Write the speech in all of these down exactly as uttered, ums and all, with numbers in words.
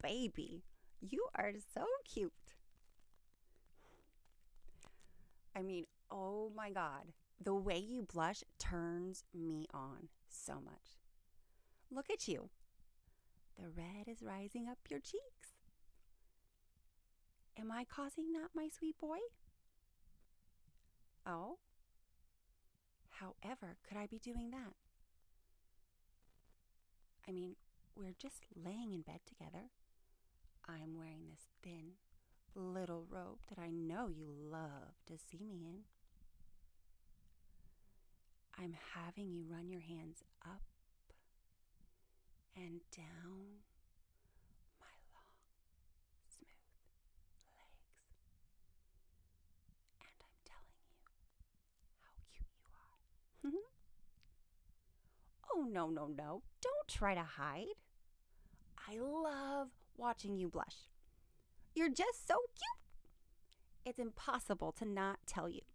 baby, you are so cute. I mean, oh my God. The way you blush turns me on so much. Look at you. The red is rising up your cheeks. Am I causing that, my sweet boy? Oh? However could I be doing that? I mean, we're just laying in bed together. I'm wearing this thin little robe that I know you love to see me in. I'm having you run your hands up and down my long, smooth legs. And I'm telling you how cute you are. Oh, no, no, no. Don't try to hide. I love watching you blush. You're just so cute. It's impossible to not tell you.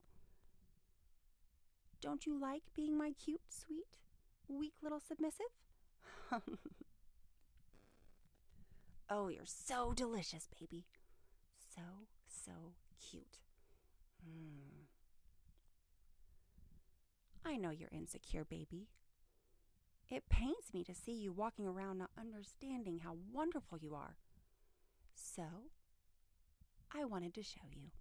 Don't you like being my cute, sweet, weak little submissive? Oh, you're so delicious, baby. So, so cute. Mm. I know you're insecure, baby. It pains me to see you walking around not understanding how wonderful you are. So, I wanted to show you.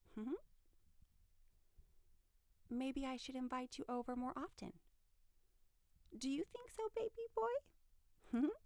Maybe I should invite you over more often. Do you think so, baby boy?